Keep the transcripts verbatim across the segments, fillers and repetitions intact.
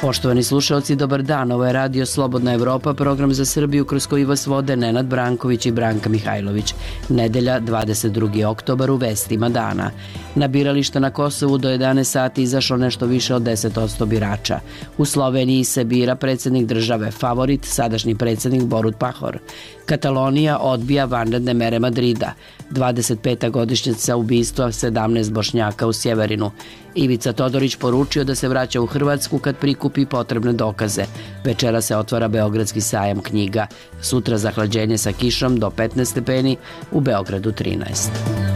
Poštovani slušalci, dobar dan. Ovo je Radio Slobodna Evropa, program za Srbiju kroz koji vas vode Nenad Branković i Branka Mihajlović. Nedelja, dvadeset drugi oktobar, u vestima dana. Na birališta na Kosovu do jedanaest sati izašlo nešto više od deset posto birača. U Sloveniji se bira predsjednik države, favorit sadašnji predsjednik Borut Pahor. Katalonija odbija vanredne mere Madrida. dvadeset peta godišnjica ubistva sedamnaest Bošnjaka u Sjeverinu. Ivica Todorić poručio da se vraća u Hrvatsku kad prikupi potrebne dokaze. Večera se otvara Beogradski sajam knjiga. Sutra zahlađenje sa kišom do petnaest stepeni, u Beogradu trinaest.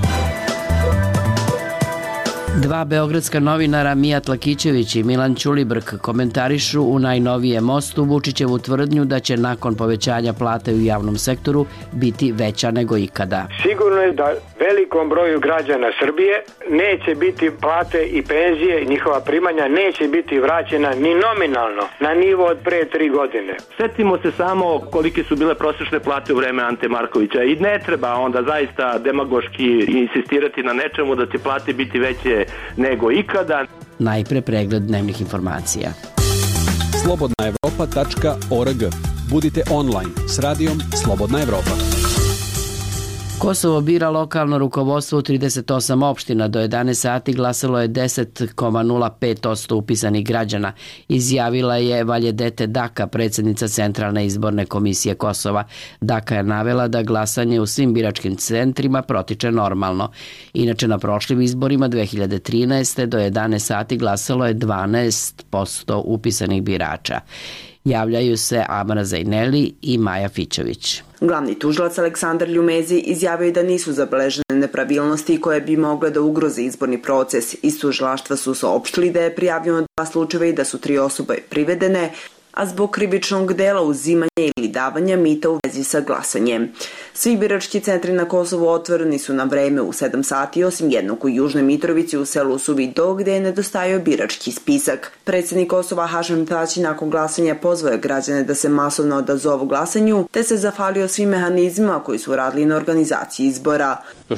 Dva beogradska novinara Mijat Lakićević i Milan Ćulibrk komentarišu u najnovijem mostu Vučićevu tvrdnju da će nakon povećanja plate u javnom sektoru biti veća nego ikada. Sigurno je da velikom broju građana Srbije neće biti plate i penzije i njihova primanja neće biti vraćena ni nominalno na nivo od pre tri godine. Setimo se samo kolike su bile prosječne plate u vreme Ante Markovića i ne treba onda zaista demagoški insistirati na nečemu da će plate biti veće nego ikada. Najpre pregled dnevnih informacija. slobodna evropa tačka org. Budite online s radijom Slobodna Evropa. Kosovo bira lokalno rukovodstvo u trideset osam opština. Do jedanaest sati glasalo je deset zarez nula pet posto upisanih građana, izjavila je Valjedete Daka, predsjednica Centralne izborne komisije Kosova. Daka je navela da glasanje u svim biračkim centrima protiče normalno. Inače, na prošlim izborima dve hiljade trinaeste. do jedanaest sati glasalo je dvanaest posto upisanih birača. Javljaju se Amra Zajneli i Maja Fićović. Glavni tužilac Aleksandar Ljumezi izjavio je da nisu zabeležene nepravilnosti koje bi mogle da ugroze izborni proces. Iz tužilaštva su saopštili da je prijavljeno dva slučajeva i da su tri osobe privedene, a zbog krivičnog dela uzimanja ili davanja mita u vezi sa glasanjem. Svi birački centri na Kosovu otvoreni su na vreme u sedam sati, osim jednog u Južnoj Mitrovici u selu Suvido, gde je nedostajao birački spisak. Predsjednik Kosova Hašim Tači nakon glasanja pozvao građane da se masovno odazovu glasanju, te se zahvalio svim mehanizmima koji su radili na organizaciji izbora.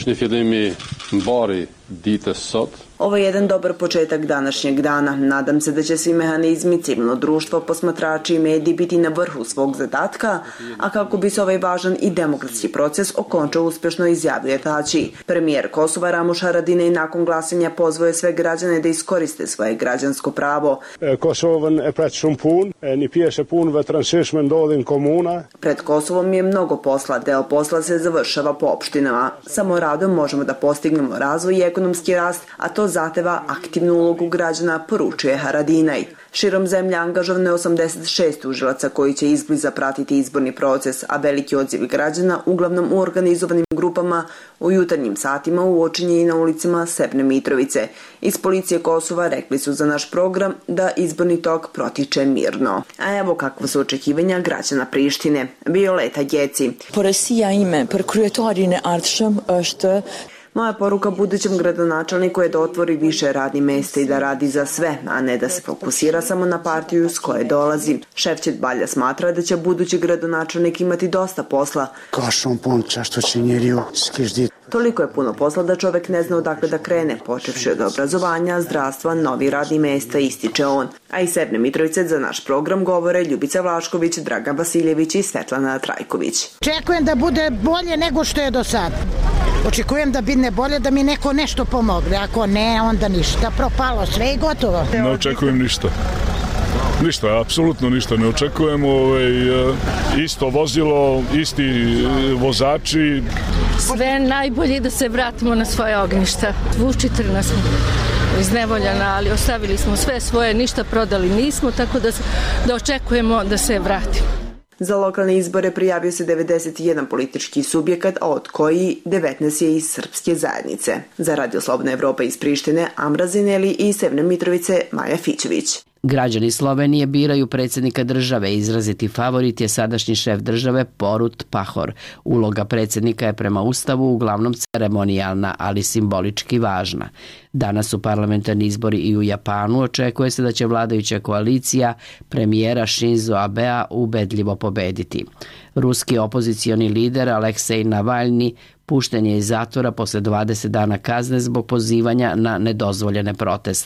Ovo je jedan dobar početak današnjeg dana. Nadam se da će svi mehanizmi, civilno društvo, posmatrači i mediji biti na vrhu svog zadatka, a kako bi se ovaj važan i demokratski proces okončao uspješno, izjavio Tači. Premijer Kosova Ramuš Haradinaj nakon glasanja pozvao je sve građane da iskoriste svoje građansko pravo. Kosovën e pret shumë punë, një pjesë e punëve të rëndësishme ndodhin komuna. Pred Kosovom je mnogo posla, deo posla se završava po opštinama. Samo radom možemo da postignemo razvoj i ekonomski rast, a to zahteva aktivnu ulogu građana, poručuje Haradinaj. Širom zemlje angažovano je osamdeset šest tužilaca koji će izbliza pratiti izborni proces, a veliki odziv građana, uglavnom u organizovanim grupama, u jutarnjim satima uočen je i na ulicama Severne Mitrovice. Iz policije Kosova rekli su za naš program da izborni tok protiče mirno. A evo kakva su očekivanja građana Prištine. Violeta Gjeci. Porësia ime për kryetarin e ardhshëm është Moja poruka budućem gradonačelniku je da otvori više radnih mjesta i da radi za sve, a ne da se fokusira samo na partiju s koje dolazi. Šefčet Balja smatra da će budući gradonačelnik imati dosta posla. Toliko je puno posla da čovjek ne zna odakle da krene, počevši od obrazovanja, zdravstva, novi radnih mjesta, ističe on. A iz Severne Mitrovice za naš program govore Ljubica Vlašković, Dragan Vasiljević i Svetlana Trajković. Očekujem da bude bolje nego što je do sada. Očekujem da bi ne bolje, da mi neko nešto pomogne. Ako ne, onda ništa. Propalo sve i gotovo. Ne očekujem ništa. Ništa, apsolutno ništa ne očekujem. Ovaj, isto vozilo, isti vozači. Sve najbolje da se vratimo na svoje ognjišta. Vučitrna smo iznevoljena, ali ostavili smo sve svoje, ništa prodali nismo, tako da, da očekujemo da se vratimo. Za lokalne izbore prijavio se devedeset jedan politički subjekat, a od koji devetnaest je iz srpske zajednice. Za Radio Slobodna Evropa iz Prištine, Amra Zajneli i iz Severne Mitrovice, Maja Fićović. Građani Slovenije biraju predsjednika države. Izraziti favorit je sadašnji šef države Borut Pahor. Uloga predsjednika je prema Ustavu uglavnom ceremonijalna, ali simbolički važna. Danas su parlamentarni izbori i u Japanu. Očekuje se da će vladajuća koalicija premijera Shinzo Abea ubedljivo pobediti. Ruski opozicioni lider Aleksej Navalni pušten je iz zatvora posle dvadeset dana kazne zbog pozivanja na nedozvoljene proteste.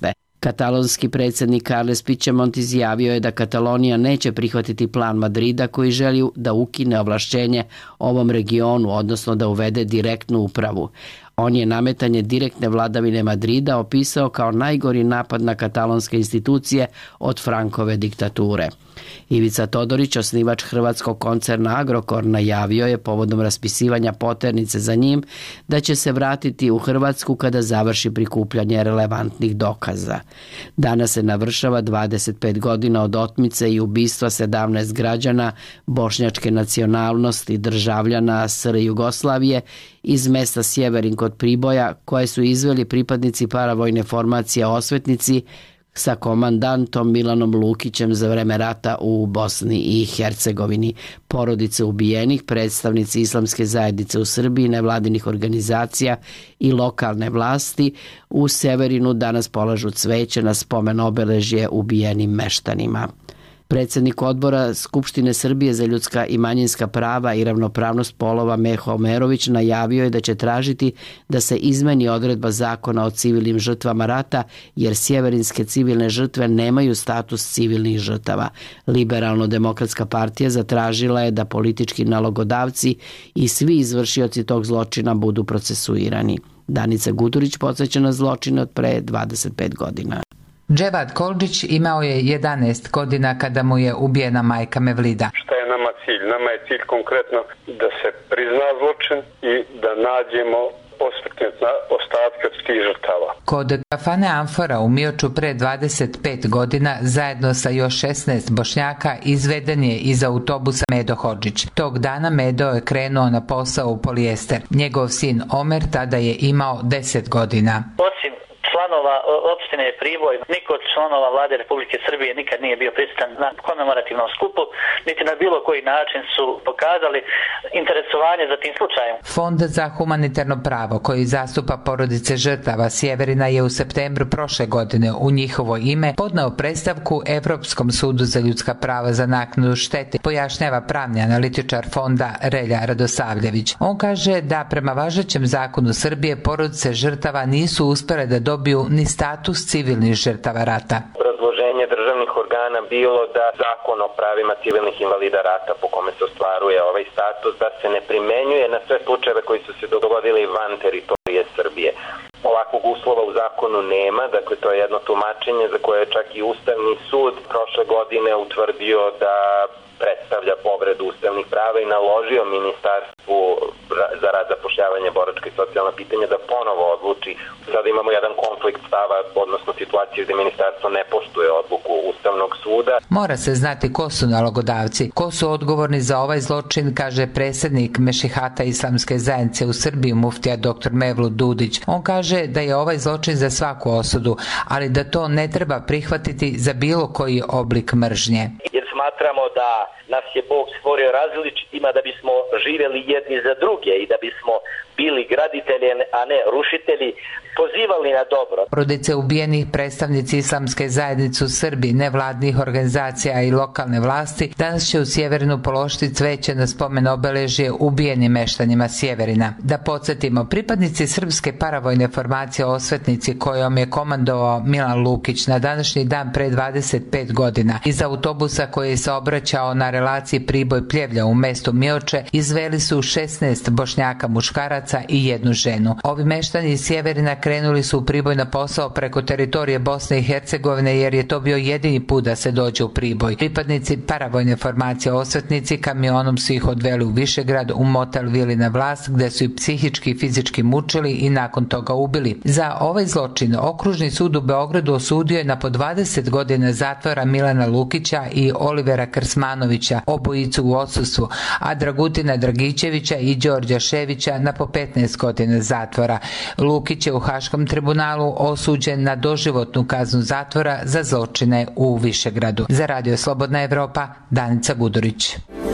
Katalonski predsjednik Carles Puigdemont izjavio je da Katalonija neće prihvatiti plan Madrida koji želi da ukine ovlašćenje ovom regionu, odnosno da uvede direktnu upravu. On je nametanje direktne vladavine Madrida opisao kao najgori napad na katalonske institucije od Frankove diktature. Ivica Todorić, osnivač hrvatskog koncerna Agrokor, najavio je povodom raspisivanja poternice za njim da će se vratiti u Hrvatsku kada završi prikupljanje relevantnih dokaza. Danas se navršava dvadeset pet godina od otmice i ubistva sedamnaest građana bošnjačke nacionalnosti, državljana S R Jugoslavije iz mesta Sjeverin kod Priboja, koje su izveli pripadnici paravojne formacije Osvetnici sa komandantom Milanom Lukićem za vreme rata u Bosni i Hercegovini. Porodice ubijenih, predstavnici islamske zajednice u Srbiji, nevladinih organizacija i lokalne vlasti u Severinu danas polažu cveće na spomen obeležje ubijenim meštanima. Predsjednik odbora Skupštine Srbije za ljudska i manjinska prava i ravnopravnost polova Meho Omerović najavio je da će tražiti da se izmeni odredba zakona o civilnim žrtvama rata, jer sjeverinske civilne žrtve nemaju status civilnih žrtava. Liberalno-demokratska partija zatražila je da politički nalogodavci i svi izvršioci tog zločina budu procesuirani. Danica Gudurić podsjeća na zločine od pre dvadeset pet godina. Dževad Koldžić imao je jedanaest godina kada mu je ubijena majka Mevlida. Šta je nama cilj? Nama je cilj konkretno da se prizna zločin i da nađemo osmrtne ostatke od tih žrtava. Kod kafane Amfora u Mioču pre dvadeset pet godina zajedno sa još šesnaest Bošnjaka izveden je iz autobusa Medo Hodžić. Tog dana Medo je krenuo na posao u polijester. Njegov sin Omer tada je imao deset godina. Osim članova opštine Priboj, niko od članova vlade Republike Srbije nikad nije bio prisutan na komemorativnom skupu, niti na bilo koji način su pokazali interesovanje za tim slučajem. Fond za humanitarno pravo koji zastupa porodice žrtava Sjeverina je u septembru prošle godine u njihovo ime podneo predstavku Evropskom sudu za ljudska prava za naknadu štete, pojašnjava pravni analitičar fonda Relja Radosavljević. On kaže da prema važećem zakonu Srbije porodice žrtava nisu uspele da dobiju ni status civilnih žrtava rata. Obrazloženje državnih organa bilo da zakon o pravima civilnih invalida rata po kome se ostvaruje ovaj status da se ne primenjuje na sve slučajeve koji su se dogodili van teritorije Srbije. Ovakvog uslova u zakonu nema, dakle to je jedno tumačenje za koje je čak i Ustavni sud prošle godine utvrdio da predstavlja povredu ustavnih prava i naložio Ministarstvu za rad, zapošljavanje, boračka i socijalna pitanja da ponovo odluči. Sada imamo jedan konflikt stava, odnosno situaciju gde ministarstvo ne poštuje odluku Ustavnog suda. Mora se znati ko su nalogodavci, ko su odgovorni za ovaj zločin, kaže predsjednik Mešihata islamske zajednice u Srbiji muftija doktor Mevlut Dudić. On kaže da je ovaj zločin za svaku osudu, ali da to ne treba prihvatiti za bilo koji oblik mržnje. Jer smatramo da nas je Bog stvorio različitima da bismo živjeli jedni za druge i da bismo bili graditelji, a ne rušitelji, pozivali na dobro. Porodice ubijenih, predstavnici islamske zajednice u Srbiji, nevladnih organizacija i lokalne vlasti danas će u Sjeverinu položiti cveće na spomen obeležje ubijenim meštanima Sjeverina. Da podsjetimo, pripadnici srpske paravojne formacije Osvetnici kojom je komandovao Milan Lukić na današnji dan pre dvadeset pet godina iz autobusa koji je saobraćao na relaciji Priboj-Pljevlja u mestu Mioče izveli su šesnaest Bošnjaka muškaraca i jednu ženu. Ovi meštani iz Sjeverina krenuli su u Priboj na posao preko teritorije Bosne i Hercegovine jer je to bio jedini put da se dođe u Priboj. Pripadnici paravojne formacije Osvetnici kamionom su ih odveli u Višegrad u motel Vili na Vlas gde su ih psihički i fizički mučili i nakon toga ubili. Za ovaj zločin Okružni sud u Beogradu osudio je na po dvadeset godina zatvora Milana Lukića i Olivera Krsmanovića, obojicu u odsustvu, a Dragutina Dragićevića i Đorđa Ševića na po petnaest godina zatvora. Lukić je u Haškom tribunalu osuđen na doživotnu kaznu zatvora za zločine u Višegradu. Za Radio Slobodna Evropa, Danica Gudurić.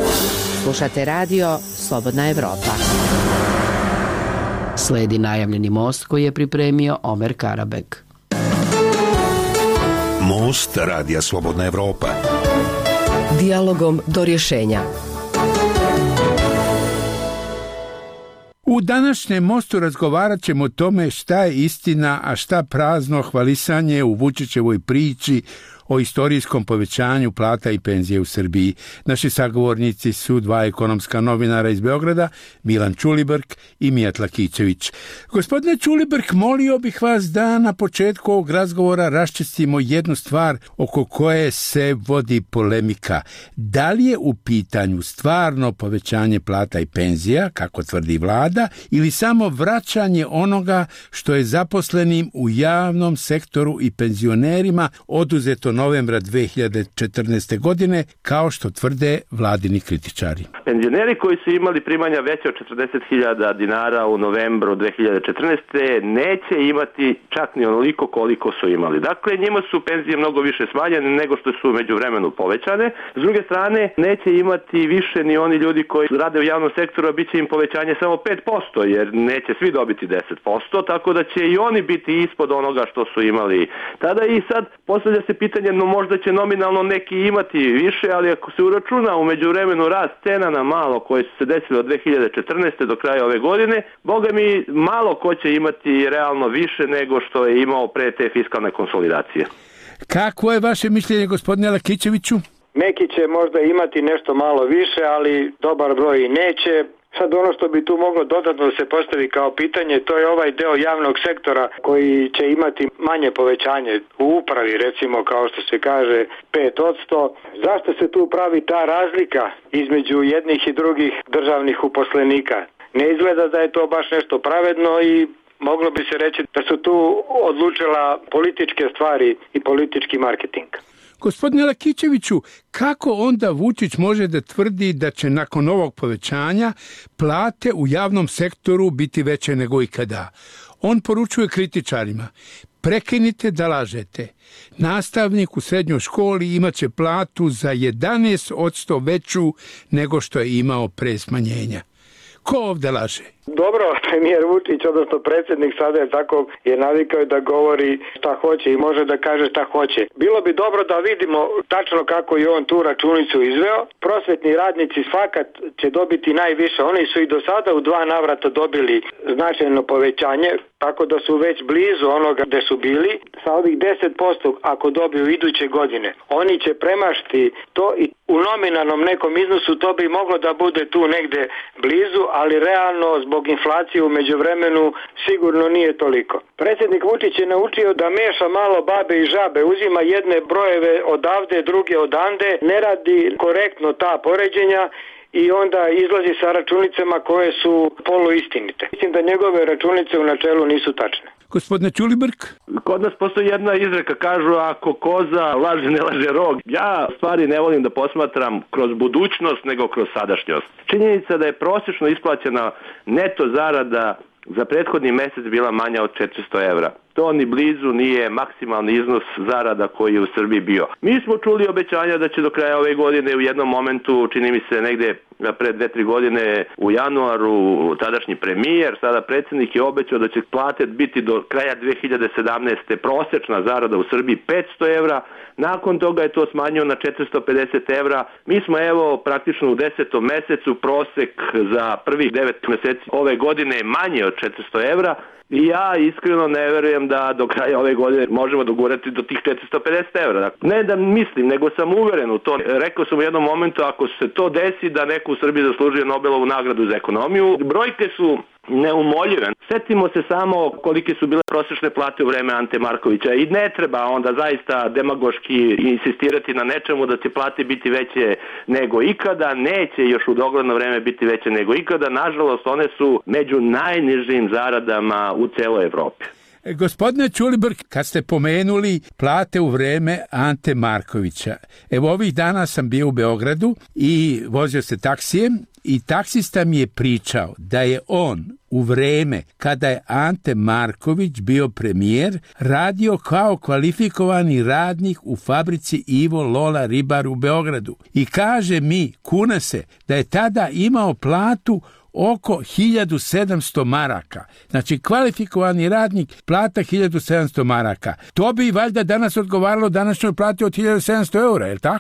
Slušate Radio Slobodna Evropa. Sledi najavljeni most koji je pripremio Omer Karabek. Most Radija Slobodna Evropa. Dijalogom do rješenja. U današnjem mostu razgovarat ćemo o tome šta je istina, a šta prazno hvalisanje u Vučićevoj priči o istorijskom povećanju plata i penzije u Srbiji. Naši sagovornici su dva ekonomska novinara iz Beograda, Milan Ćulibrk i Mijat Lakićević. Gospodine Ćulibrk, molio bih vas da na početku ovog razgovora raščistimo jednu stvar oko koje se vodi polemika. Da li je u pitanju stvarno povećanje plata i penzija, kako tvrdi vlada, ili samo vraćanje onoga što je zaposlenim u javnom sektoru i penzionerima oduzeto novembra dve hiljade četrnaeste. godine, kao što tvrde vladini kritičari? Penzioneri koji su imali primanja veće od četrdeset hiljada dinara u novembru dve hiljade četrnaeste. neće imati čak ni onoliko koliko su imali. Dakle, njima su penzije mnogo više smanjene nego što su međuvremenu povećane. S druge strane, neće imati više ni oni ljudi koji rade u javnom sektoru, a bit će im povećanje samo pet posto, jer neće svi dobiti deset posto, tako da će i oni biti ispod onoga što su imali tada. I sad postavlja se pitanje, no možda će nominalno neki imati više, ali ako se uračuna u međuvremenu rast cena na malo koje su se desile od dve hiljade četrnaeste. do kraja ove godine, boga mi malo ko će imati realno više nego što je imao pre te fiskalne konsolidacije. Kako je vaše mišljenje, gospodine Lakićeviću? Neki će možda imati nešto malo više, ali dobar broj i neće. Sad ono što bi tu moglo dodatno se postavi kao pitanje, to je ovaj deo javnog sektora koji će imati manje povećanje u upravi, recimo kao što se kaže pet posto. Zašto se tu pravi ta razlika između jednih i drugih državnih uposlenika? Ne izgleda da je to baš nešto pravedno i moglo bi se reći da su tu odlučila političke stvari i politički marketing. Gospodine Lakićeviću, kako onda Vučić može da tvrdi da će nakon ovog povećanja plate u javnom sektoru biti veće nego ikada? On poručuje kritičarima: prekinite da lažete. Nastavnik u srednjoj školi imaće platu za jedanaest posto veću nego što je imao pre smanjenja. Ko ovde laže? Dobro, premijer Vučić, odnosno predsjednik sada je tako je navikao da govori šta hoće i može da kaže šta hoće. Bilo bi dobro da vidimo tačno kako je on tu računicu izveo. Prosvetni radnici fakat će dobiti najviše. Oni su i do sada u dva navrata dobili značajno povećanje, tako da su već blizu onoga gde su bili. Sa ovih deset posto ako dobiju iduće godine, oni će premašiti to i u nominalnom nekom iznosu to bi moglo da bude tu negde blizu, ali realno zbog inflacije u međuvremenu sigurno nije toliko. Predsjednik Vučić je naučio da meša malo babe i žabe, uzima jedne brojeve odavde, druge odande, ne radi korektno ta poređenja i onda izlazi sa računicama koje su poluistinite. Mislim da njegove računice u načelu nisu tačne. Gospodine Ćulibrk? Kod nas postoji jedna izreka, kažu ako koza laže ne laže rog. Ja stvari ne volim da posmatram kroz budućnost nego kroz sadašnjost. Činjenica da je prosječno isplaćena neto zarada za prethodni mjesec bila manja od četiristo evra. To ni blizu nije maksimalni iznos zarada koji je u Srbiji bio. Mi smo čuli obećanja da će do kraja ove godine u jednom momentu, čini mi se negde pre dve, tri godine u januaru, tadašnji premijer, sada predsjednik je obećao da će plate biti do kraja dve hiljade sedamnaeste. prosječna zarada u Srbiji petsto evra. Nakon toga je to smanjio na četiristo pedeset evra. Mi smo evo praktično u desetom mesecu, prosek za prvih devet meseci ove godine je manje od četiristo evra. I ja iskreno ne verujem da do kraja ove godine možemo dogurati do tih četiristo pedeset evra. Dakle, ne da mislim, nego sam uveren u to. Rekao sam u jednom momentu, ako se to desi da neko u Srbiji zaslužuje Nobelovu nagradu za ekonomiju, brojke su neumoljive. Setimo se samo kolike su bile prosječne plate u vreme Ante Markovića i ne treba onda zaista demagoški insistirati na nečemu da će plate biti veće nego ikada. Neće još u dogledno vreme biti veće nego ikada. Nažalost, one su među najnižim zaradama u celoj Evropi. Gospodine Ćulibrk, kad ste pomenuli plate u vreme Ante Markovića, evo ovih dana sam bio u Beogradu i vozio se taksijem i taksista mi je pričao da je on u vreme kada je Ante Marković bio premijer radio kao kvalifikovani radnik u fabrici Ivo Lola Ribar u Beogradu. I kaže mi, kuna se, da je tada imao platu oko hiljadu sedamsto maraka. Znači, kvalifikovani radnik, plata hiljadu sedamsto maraka. To bi valjda danas odgovaralo današnjoj plati od hiljadu sedamsto eura, je li tako?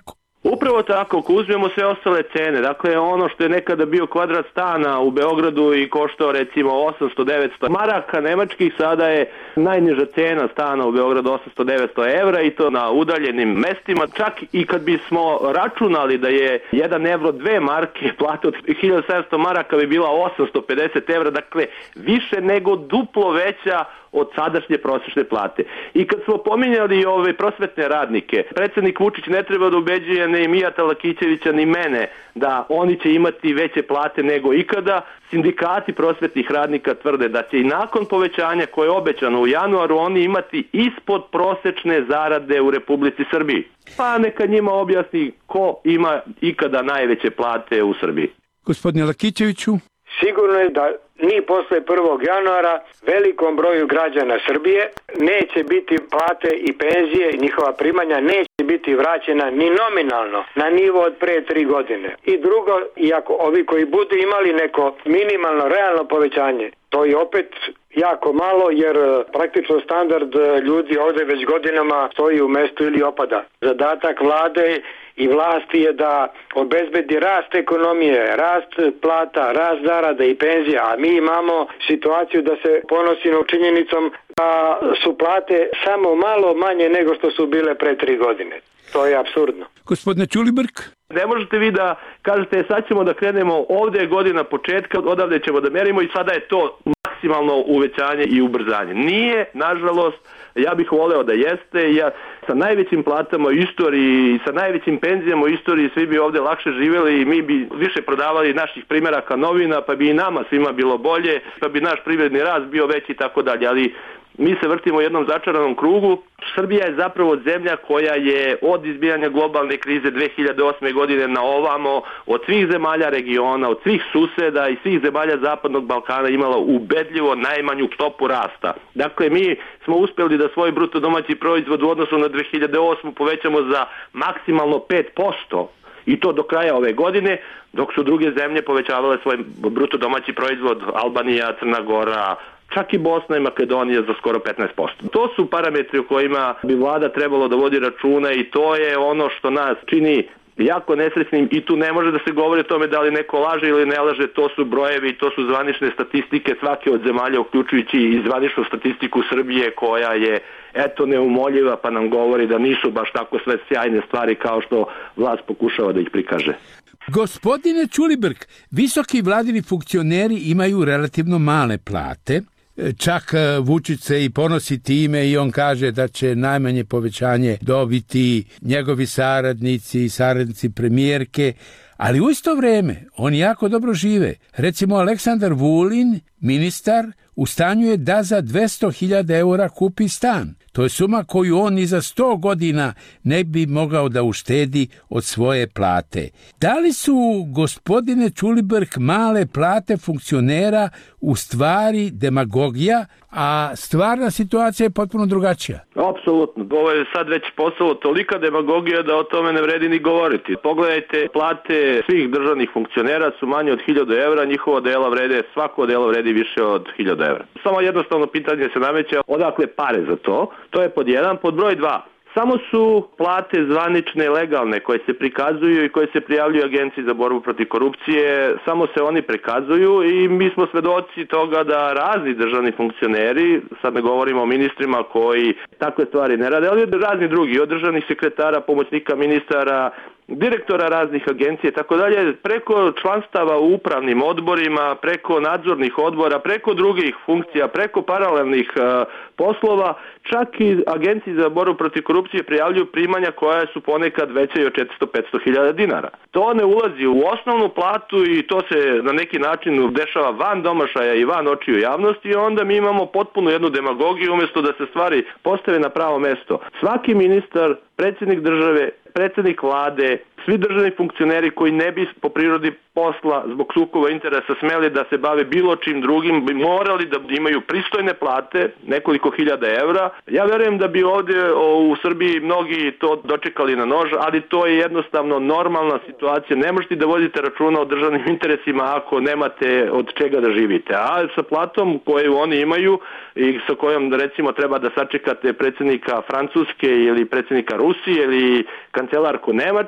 Upravo tako, ako uzmemo sve ostale cene, dakle ono što je nekada bio kvadrat stana u Beogradu i koštao recimo osamsto do devetsto maraka nemačkih, sada je najniža cena stana u Beogradu osamsto do devetsto evra i to na udaljenim mestima. Čak i kad bismo računali da je jedan evro dve marke, plata od hiljadu sedamsto maraka bi bila osamsto pedeset evra, dakle više nego duplo veća od sadašnje prosječne plate. I kad smo pominjali ove prosvetne radnike, predsjednik Vučić ne treba da ubeđuje ni Mijata Lakićevića ni mene da oni će imati veće plate nego ikada. Sindikati prosvetnih radnika tvrde da će i nakon povećanja koje je obećano u januaru oni imati ispod prosečne zarade u Republici Srbiji. Pa neka njima objasni ko ima ikada najveće plate u Srbiji. Gospodine Lakićeviću? Sigurno je da ni posle prvog januara velikom broju građana Srbije neće biti plate i penzije i njihova primanja neće biti vraćena ni nominalno na nivo od pre tri godine. I drugo, iako ovi koji budu imali neko minimalno realno povećanje, to je opet jako malo jer praktično standard ljudi ovdje već godinama stoji u mestu ili opada. Zadatak vlade i vlasti je da obezbedi rast ekonomije, rast plata, rast zarada i penzija, a mi imamo situaciju da se ponosimo činjenicom da su plate samo malo manje nego što su bile pre tri godine. To je apsurdno. Gospodine Ćulibrk? Ne možete vi da kažete sad ćemo da krenemo, ovdje je godina početka, odavde ćemo da merimo i sada je to maksimalno uvećanje i ubrzanje. Nije, nažalost, ja bih voleo da jeste, ja sa najvećim platama u istoriji i sa najvećim penzijama u istoriji svi bi ovdje lakše živjeli i mi bi više prodavali naših primjeraka novina, pa bi i nama svima bilo bolje, pa bi naš privredni rast bio veći i tako dalje, ali mi se vrtimo u jednom začaranom krugu. Srbija je zapravo zemlja koja je od izbijanja globalne krize dve hiljade osme godine na ovamo od svih zemalja regiona, od svih suseda i svih zemalja Zapadnog Balkana imala ubedljivo najmanju stopu rasta. Dakle, mi smo uspjeli da svoj bruto domaći proizvod u odnosu na dve hiljade osmu povećamo za maksimalno pet posto. I to do kraja ove godine, dok su druge zemlje povećavale svoj bruto domaći proizvod, Albanija, Crna Gora, čak i Bosna i Makedonija za skoro petnaest posto. To su parametri o kojima bi vlada trebalo da vodi računa i to je ono što nas čini jako nesrećnim i tu ne može da se govori o tome da li neko laže ili ne laže, to su brojevi, to su zvanične statistike svake od zemalja, uključujući i zvaničnu statistiku Srbije koja je eto neumoljiva pa nam govori da nisu baš tako sve sjajne stvari kao što vlast pokušava da ih prikaže. Gospodine Ćulibrk, visoki vladini funkcioneri imaju relativno male plate. Čak Vučić se i ponosi time i on kaže da će najmanje povećanje dobiti njegovi saradnici i saradnici premijerke, ali u isto vreme oni jako dobro žive. Recimo Aleksandar Vulin, ministar, u stanju je da za dvesta hiljada eura kupi stan. To je suma koju on i za sto godina ne bi mogao da uštedi od svoje plate. Da li su, gospodine Ćulibrk, male plate funkcionera u stvari demagogija, a stvarna situacija je potpuno drugačija? Apsolutno. Ovo je sad već postalo tolika demagogija da o tome ne vredi ni govoriti. Pogledajte, plate svih državnih funkcionera su manje od hiljadu evra, njihova dela vrede, svako delo vredi više od hiljadu evra. Samo jednostavno pitanje se nameće odakle pare za to. To je pod jedan. Pod broj dva. Samo su plate zvanične, legalne, koje se prikazuju i koje se prijavljuju Agenciji za borbu protiv korupcije, samo se oni prikazuju i mi smo svedoci toga da razni državni funkcioneri, sad ne govorimo o ministrima koji takve stvari ne rade, ali razni drugi, od državnih sekretara, pomoćnika ministara, direktora raznih agencija i tako dalje, preko članstava u upravnim odborima, preko nadzornih odbora, preko drugih funkcija, preko paralelnih uh, poslova, čak i Agenciji za borbu protiv korupcije prijavljuju primanja koja su ponekad veće i od četiristo do petsto hiljada dinara. To ne ulazi u osnovnu platu i to se na neki način dešava van domašaja i van očiju javnosti i onda mi imamo potpuno jednu demagogiju umjesto da se stvari postave na pravo mesto. Svaki ministar, predsjednik države, predsjednik vlade, svi državni funkcioneri koji ne bi po prirodi posla zbog sukoba interesa smeli da se bave bilo čim drugim, bi morali da imaju pristojne plate, nekoliko hiljada evra. Ja verujem da bi ovdje u Srbiji mnogi to dočekali na nož, ali to je jednostavno normalna situacija. Ne možete da vodite računa o državnim interesima ako nemate od čega da živite. A sa platom koju oni imaju i sa kojom recimo treba da sačekate predsjednika Francuske ili predsjednika Rusije ili kancelarku Nemačke, vi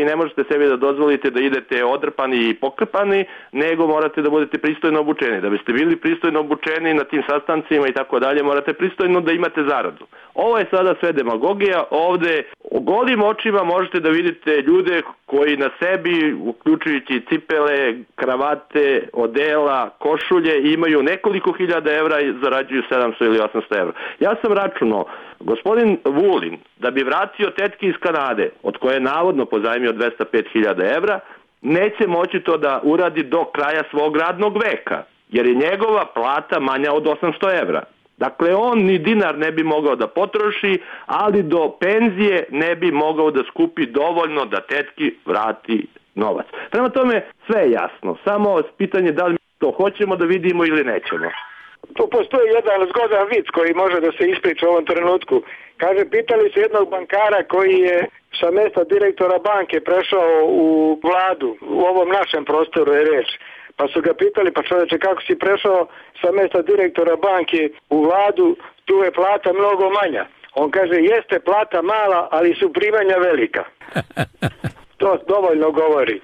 vi ne možete sebi da dozvolite da idete odrpani i pokrpani, nego morate da budete pristojno obučeni. Da biste bili pristojno obučeni na tim sastancima i tako dalje, morate pristojno da imate zaradu. Ovo je sada sve demagogija. Ovde golim očima možete da vidite ljude koji na sebi, uključujući cipele, kravate, odela, košulje, imaju nekoliko hiljada evra i zarađuju sedamsto ili osamsto evra. Ja sam računao, gospodin Vulin, da bi vratio tetki iz Kanade, od koje je navodno pozajmio dvesta pet hiljada evra, neće moći to da uradi do kraja svog radnog veka, jer je njegova plata manja od osamsto evra. Dakle, on ni dinar ne bi mogao da potroši, ali do penzije ne bi mogao da skupi dovoljno da tetki vrati novac. Prema tome, sve je jasno. Samo pitanje da li to hoćemo da vidimo ili nećemo. Tu postoji jedan zgodan vic koji može da se ispriča u ovom trenutku. Kaže, pitali su jednog bankara koji je sa mesta direktora banke prešao u vladu, u ovom našem prostoru je reč. Pa su ga pitali, pa čoveče, kako si prešao sa mesta direktora banke u vladu, tu je plata mnogo manja. On kaže, jeste plata mala, ali su primanja velika. To dovoljno govori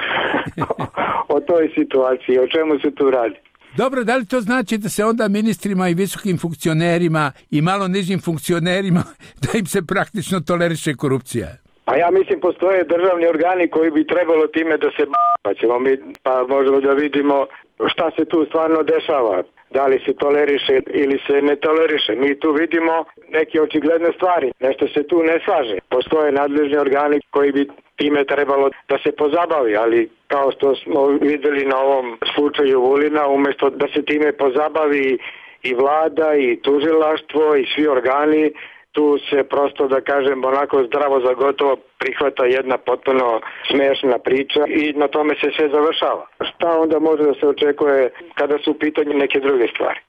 o toj situaciji, o čemu se tu radi. Dobro, da li to znači da se onda ministrima i visokim funkcionerima i malo nižim funkcionerima da im se praktično toleriše korupcija? Pa ja mislim postoje državni organi koji bi trebalo time da se pa ćemo mi, pa možemo da vidimo šta se tu stvarno dešava. Da li se toleriše ili se ne toleriše. Mi tu vidimo neke očigledne stvari. Nešto se tu ne slaže. Postoje nadležni organi koji bi time trebalo da se pozabavi, ali kao što smo videli na ovom slučaju Vulina, umjesto da se time pozabavi i vlada i tužilaštvo i svi organi, tu se prosto, da kažem, onako zdravo za gotovo prihvata jedna potpuno smešna priča i na tome se sve završava. Šta onda može da se očekuje kada su u pitanju neke druge stvari?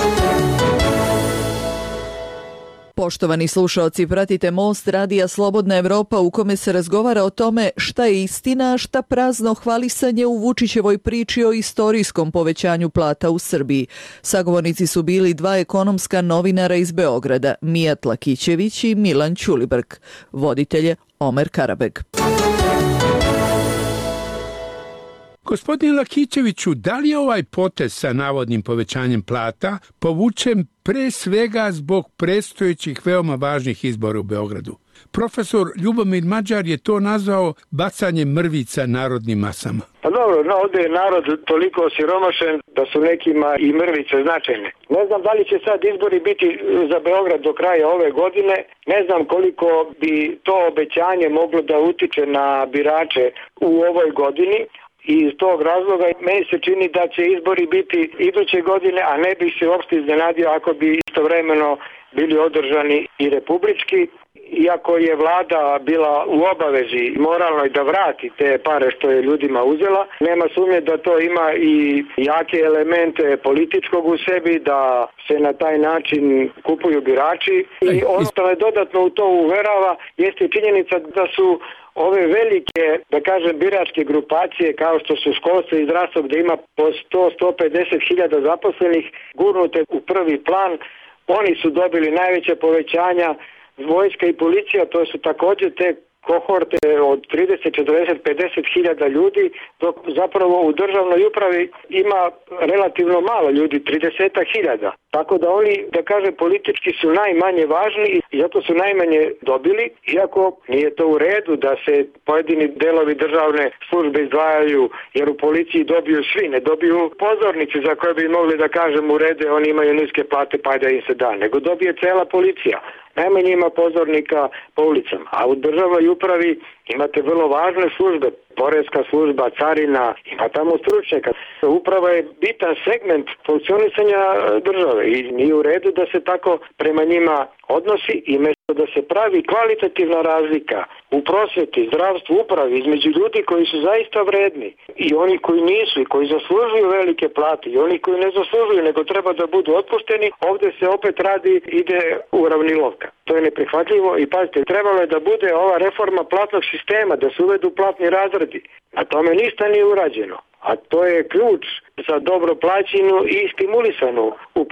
Poštovani slušaoci, pratite Most radija Slobodna Evropa u kome se razgovara o tome šta je istina, a šta prazno hvalisanje u Vučićevoj priči o istorijskom povećanju plata u Srbiji. Sagovornici su bili dva ekonomska novinara iz Beograda, Mijat Lakićević i Milan Ćulibrk. Voditelj je Omer Karabeg. Gospodin Lakićeviću, da li je ovaj potez sa navodnim povećanjem plata povučen pre svega zbog predstojećih veoma važnih izbora u Beogradu? Profesor Ljubomir Mađar je to nazvao bacanje mrvica narodnim masama. Pa dobro, no, ovdje je narod toliko osiromašen da su nekima i mrvice značajne. Ne znam da li će sad izbori biti za Beograd do kraja ove godine. Ne znam koliko bi to obećanje moglo da utiče na birače u ovoj godini. I iz tog razloga meni se čini da će izbori biti iduće godine, a ne bi se uopšte iznenadio ako bi istovremeno bili održani i republički. Iako je vlada bila u obavezi moralnoj da vrati te pare što je ljudima uzela, nema sumnje da to ima i jake elemente političkog u sebi, da se na taj način kupuju birači. I ono što me dodatno u to uverava jeste činjenica da su ove velike, da kažem, biračke grupacije kao što su školstvo i zdravstvo gde ima po sto do sto pedeset hiljada zaposlenih gurnute u prvi plan. Oni su dobili najveće povećanja. Vojska i policija, to su također te kohorte od trideset, četrdeset, pedeset hiljada ljudi, dok zapravo u državnoj upravi ima relativno malo ljudi, trideset hiljada. Tako da oni, da kažem, politički su najmanje važni i zato su najmanje dobili, iako nije to u redu da se pojedini delovi državne službe izdvajaju, jer u policiji dobiju svi, ne dobiju pozornici za koje bi mogli da kažem u rede, oni imaju niske plate pa da im se da, nego dobije cela policija. Najmanje ima pozornika po ulicama, a u državnoj upravi imate vrlo važne službe, poreska služba, carina, ima tamo stručnjaka. Uprava je bitan segment funkcionisanja države i nije u redu da se tako prema njima odnosi i mjesto da se pravi kvalitativna razlika u prosvjeti, zdravstvu, upravi između ljudi koji su zaista vredni i oni koji nisu i koji zaslužuju velike plate i oni koji ne zaslužuju nego treba da budu otpušteni, ovdje se opet radi, ide uravnilovka. To je neprihvatljivo i pazite, trebalo je da bude ova reforma platnog sistema, da se uvedu platni razredi. Na tome ništa nije urađeno, a to je ključ za dobro plaćenu i stimulisanu upravu.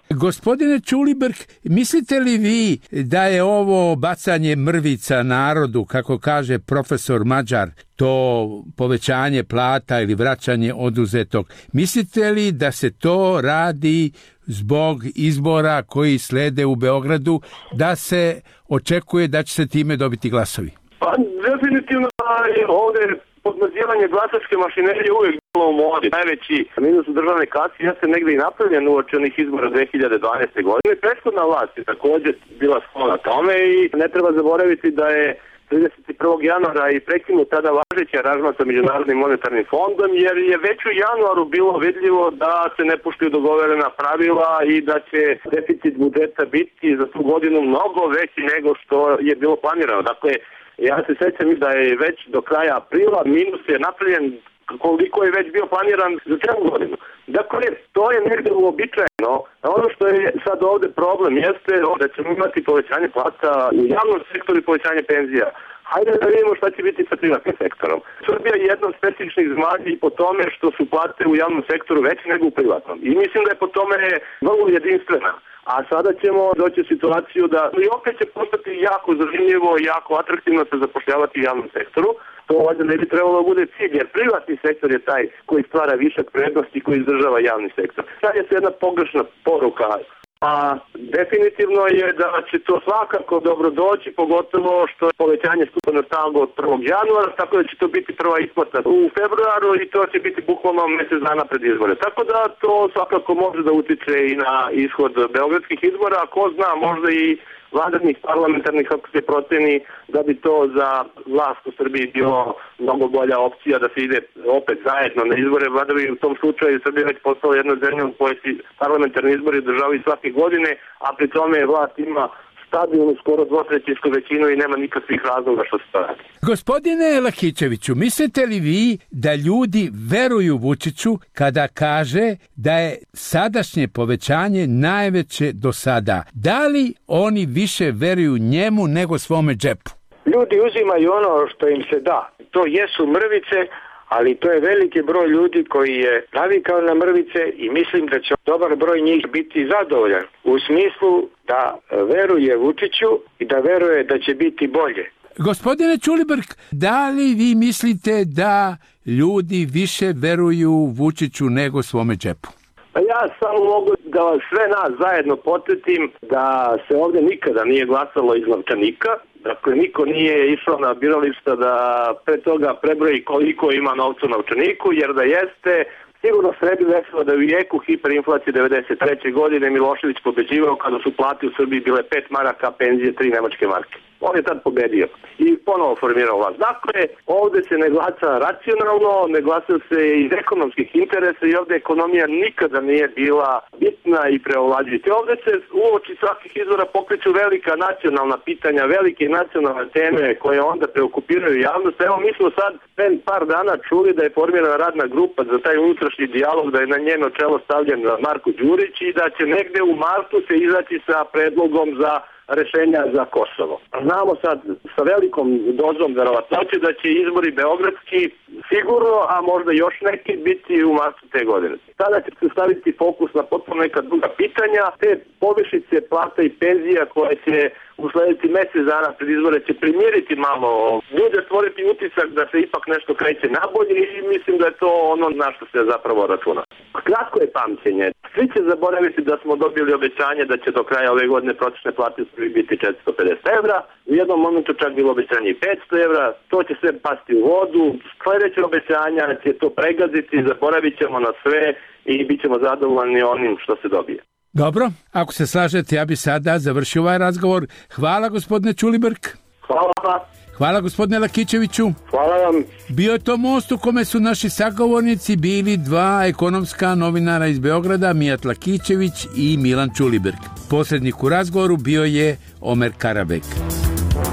Gospodine Ćulibrk, mislite li vi da je ovo bacanje mrvica narodu, kako kaže profesor Mađar, to povećanje plata ili vraćanje oduzetog, mislite li da se to radi zbog izbora koji slede u Beogradu, da se očekuje da će se time dobiti glasovi? Pa definitivno je ovde podmazivanje glasačke mašinerije uvijek bilo u modi. Najveći minus u državne kase jeste negde i napravljen uoči onih izbora dve hiljade dvanaeste. godine. Prethodna vlast je također bila sklona tome i ne treba zaboraviti da je trideset prvog januara i prekinut tada važeći aranžman sa Međunarodnim monetarnim fondom, jer je već u januaru bilo vidljivo da se ne poštuju dogovorena pravila i da će deficit budžeta biti za tu godinu mnogo veći nego što je bilo planirano. Dakle, ja se sećam da je već do kraja aprila minus je napravljen koliko je već bio planiran za celu godinu. Dakle, to je negde uobičajeno. Ono što je sad ovde problem jeste da ćemo imati povećanje plata u javnom sektoru i povećanje penzija. Hajde da vidimo šta će biti sa privatnim sektorom. Srbija je jedna od specifičnih zemalja i po tome što su plate u javnom sektoru veće nego u privatnom. I mislim da je po tome vrlo jedinstvena. A sada ćemo doći u situaciju da i opet će postati jako zanimljivo i jako atraktivno se zapošljavati u javnom sektoru. To ovdje ne bi trebalo da bude cilj, jer privatni sektor je taj koji stvara višak prednosti i koji izdržava javni sektor. Sad je se jedna pogrešna poruka. A definitivno je da će to svakako dobro doći, pogotovo što je povećanje stupa na snagu od prvog januara, tako da će to biti prva isplata u februaru i to će biti bukvalno mjesec dana pred izbore. Tako da to svakako može da utiče i na ishod beogradskih izbora, a ko zna, možda i vanrednih parlamentarnih, kako se proceni, da bi to za vlast u Srbiji bilo mnogo bolja opcija da se ide opet zajedno na izbore. Vlada bi u tom slučaju Srbija već postala jedna zemlja u kojoj se parlamentarni izbori održavaju svake godine, a pri tome vlast ima stabilnu, skoro dvotrećinsku većinu i nema nikakvih razloga što se to radi. Gospodine Lakićeviću, mislite li vi da ljudi veruju Vučiću kada kaže da je sadašnje povećanje najveće do sada? Da li oni više veruju njemu nego svome džepu? Ljudi uzimaju ono što im se da. To jesu mrvice, ali to je veliki broj ljudi koji je navikao na mrvice i mislim da će dobar broj njih biti zadovoljan u smislu da veruje Vučiću i da veruje da će biti bolje. Gospodine Ćulibrk, da li vi mislite da ljudi više veruju Vučiću nego svome džepu? Ja samo mogu da sve nas zajedno podsjetim da se ovdje nikada nije glasalo iz novčanika. Dakle, niko nije išao na birališta da pre toga prebroji koliko ima novca u novčaniku, jer da jeste, sigurno se ne bi desilo da u jeku hiperinflacije devedeset treće godine Milošević pobeđivao kada su plate u Srbiji bile pet maraka, penzije tri nemačke marke. On je tad pobedio i ponovo formirao vlast. Dakle, ovdje se ne glasa racionalno, ne glasa se iz ekonomskih interesa i ovdje ekonomija nikada nije bila bitna i preovlađujuća. Ovdje se uoči svakih izvora pokreću velika nacionalna pitanja, velike nacionalne teme koje onda preokupiraju javnost. Evo, mi smo sad pre par dana čuli da je formirana radna grupa za taj unutrašnji dijalog, da je na njeno čelo stavljen Marko Đurić i da će negde u martu se izaći sa predlogom za rešenja za Kosovo. Znamo sad sa velikom dozom verovatnoće da će izbori beogradski sigurno, a možda još neki biti u martu te godine. Tada će se staviti fokus na potpuno neka druga pitanja, te povišice plata i penzija koje će u sledeći mjesec dana pred izbore će primiriti malo ljude, stvoriti utisak da se ipak nešto kreće nabolje i mislim da je to ono na što se zapravo računa. Kratko je pamćenje. Svi će zaboraviti da smo dobili obećanje da će do kraja ove godine prosječne plate u Srbiji biti četiristo pedeset evra. U jednom momentu čak bilo obećanje i petsto evra. To će sve pasti u vodu. Sledeće obećanja će to pregaziti, zaboravit ćemo na sve i bit ćemo zadovoljni onim što se dobije. Dobro, ako se slažete, ja bi sada završio ovaj razgovor. Hvala, gospodine Ćulibrk. Hvala. Hvala, gospodine Lakićeviću. Hvala vam. Bio je to most u kome su naši sagovornici bili dva ekonomska novinara iz Beograda, Mijat Lakićević i Milan Ćulibrk. Posrednik u razgovoru bio je Omer Karabek.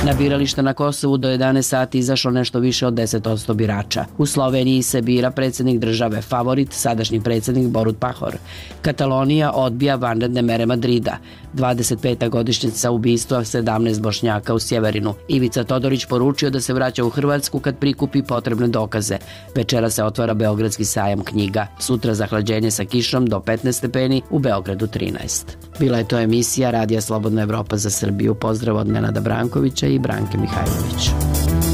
Na birališta na Kosovu do jedanaest sati izašlo nešto više od deset posto birača. U Sloveniji se bira predsjednik države, favorit sadašnji predsjednik Borut Pahor. Katalonija odbija vanredne mere Madrida. dvadeset peta godišnjica ubistva sedamnaest Bošnjaka u Sjeverinu. Ivica Todorić poručio da se vraća u Hrvatsku kad prikupi potrebne dokaze. Večera se otvara Beogradski sajam knjiga. Sutra zahlađenje sa kišom do petnaest stepeni, u Beogradu trinaest. Bila je to emisija Radija Slobodna Evropa za Srbiju. Pozdrav od Nenada Brankovića i Branke Mihajlović.